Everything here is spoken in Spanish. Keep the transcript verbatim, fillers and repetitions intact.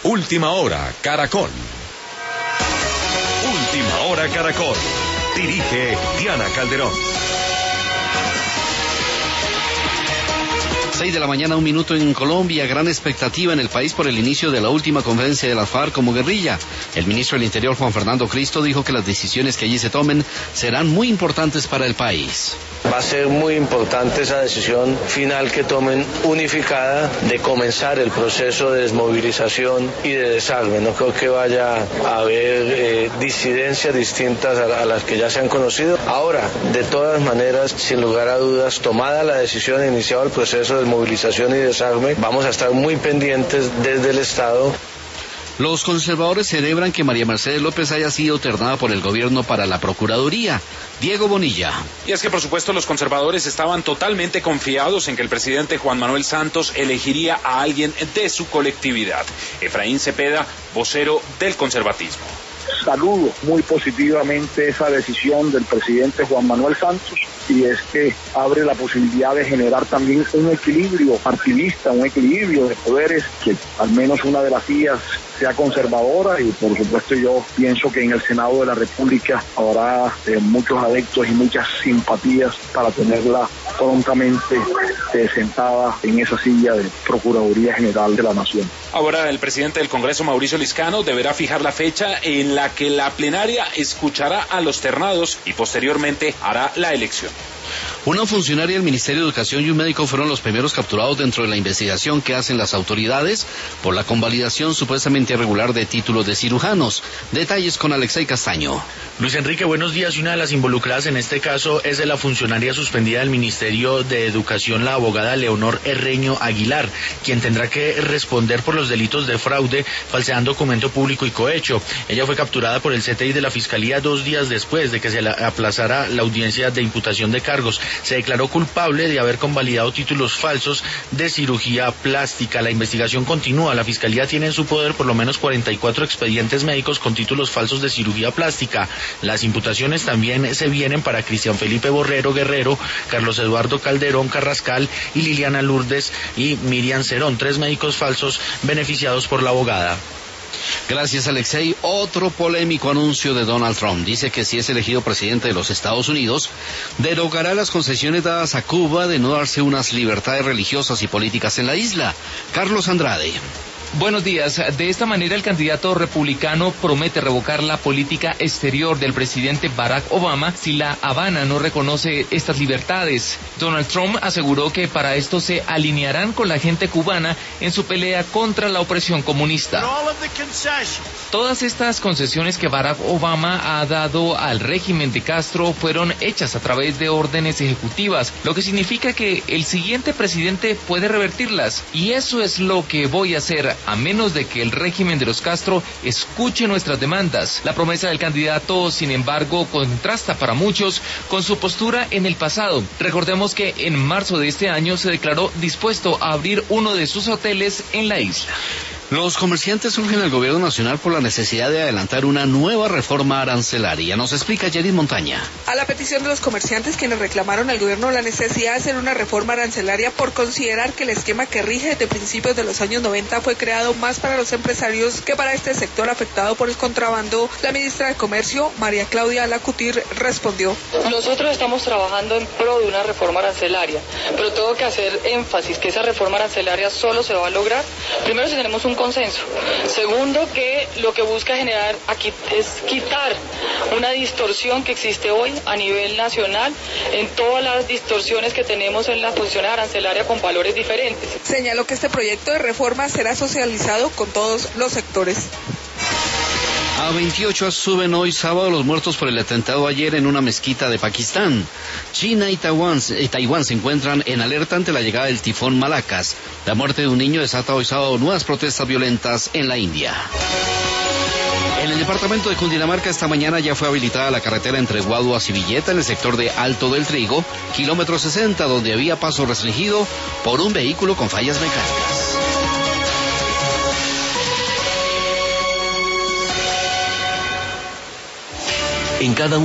Última Hora Caracol. Última Hora Caracol. Dirige Diana Calderón. Seis de la mañana, un minuto en Colombia. Gran expectativa en el país por el inicio de la última conferencia de las FARC como guerrilla. El ministro del Interior, Juan Fernando Cristo, dijo que las decisiones que allí se tomen serán muy importantes para el país. Va a ser muy importante esa decisión final que tomen unificada de comenzar el proceso de desmovilización y de desarme. No creo que vaya a haber eh, disidencias distintas a, a las que ya se han conocido. Ahora, de todas maneras, sin lugar a dudas, tomada la decisión, iniciado el proceso de movilización y desarme, vamos a estar muy pendientes desde el Estado. Los conservadores celebran que María Mercedes López haya sido ternada por el gobierno para la Procuraduría. Diego Bonilla. Y es que por supuesto los conservadores estaban totalmente confiados en que el presidente Juan Manuel Santos elegiría a alguien de su colectividad. Efraín Cepeda, vocero del conservatismo. Saludo muy positivamente esa decisión del presidente Juan Manuel Santos, y es que abre la posibilidad de generar también un equilibrio partidista, un equilibrio de poderes, que al menos una de las vías sea conservadora, y por supuesto yo pienso que en el Senado de la República habrá eh, muchos adeptos y muchas simpatías para tenerla prontamente eh, sentada en esa silla de Procuraduría General de la Nación. Ahora el presidente del Congreso, Mauricio Liscano, deberá fijar la fecha en la que la plenaria escuchará a los ternados y posteriormente hará la elección. Una funcionaria del Ministerio de Educación y un médico fueron los primeros capturados dentro de la investigación que hacen las autoridades por la convalidación supuestamente irregular de títulos de cirujanos. Detalles con Alexei Castaño. Luis Enrique, buenos días. Y una de las involucradas en este caso es de la funcionaria suspendida del Ministerio de Educación, la abogada Leonor Herreño Aguilar, quien tendrá que responder por los delitos de fraude, falseando documento público y cohecho. Ella fue capturada por el C T I de la Fiscalía dos días después de que se la aplazara la audiencia de imputación de cargos. Se declaró culpable de haber convalidado títulos falsos de cirugía plástica. La investigación continúa. La Fiscalía tiene en su poder por lo menos cuarenta y cuatro expedientes médicos con títulos falsos de cirugía plástica. Las imputaciones también se vienen para Cristian Felipe Borrero Guerrero, Carlos Eduardo Calderón Carrascal y Liliana Lourdes y Miriam Cerón, tres médicos falsos beneficiados por la abogada. Gracias, Alexei. Otro polémico anuncio de Donald Trump. Dice que si es elegido presidente de los Estados Unidos, derogará las concesiones dadas a Cuba de no darse unas libertades religiosas y políticas en la isla. Carlos Andrade. Buenos días. De esta manera, el candidato republicano promete revocar la política exterior del presidente Barack Obama si la Habana no reconoce estas libertades. Donald Trump aseguró que para esto se alinearán con la gente cubana en su pelea contra la opresión comunista. Todas estas concesiones que Barack Obama ha dado al régimen de Castro fueron hechas a través de órdenes ejecutivas, lo que significa que el siguiente presidente puede revertirlas. Y eso es lo que voy a hacer, a menos de que el régimen de los Castro escuche nuestras demandas. La promesa del candidato, sin embargo, contrasta para muchos con su postura en el pasado. Recordemos que en marzo de este año se declaró dispuesto a abrir uno de sus hoteles en la isla. Los comerciantes urgen al gobierno nacional por la necesidad de adelantar una nueva reforma arancelaria. Nos explica Yerid Montaña. A la petición de los comerciantes, quienes reclamaron al gobierno la necesidad de hacer una reforma arancelaria por considerar que el esquema que rige desde principios de los años noventa fue creado más para los empresarios que para este sector afectado por el contrabando, la ministra de Comercio, María Claudia Alacutir, respondió. Nosotros estamos trabajando en pro de una reforma arancelaria, pero tengo que hacer énfasis que esa reforma arancelaria solo se va a lograr, primero si tenemos un consenso. Segundo, que lo que busca generar aquí es quitar una distorsión que existe hoy a nivel nacional en todas las distorsiones que tenemos en la función arancelaria con valores diferentes. Señaló que este proyecto de reforma será socializado con todos los sectores. A veintiocho suben hoy sábado los muertos por el atentado ayer en una mezquita de Pakistán. China y Taiwán, eh, Taiwán se encuentran en alerta ante la llegada del tifón Malacas. La muerte de un niño desata hoy sábado nuevas protestas violentas en la India. En el departamento de Cundinamarca esta mañana ya fue habilitada la carretera entre Guaduas y Villeta en el sector de Alto del Trigo, kilómetro sesenta, donde había paso restringido por un vehículo con fallas mecánicas. En cada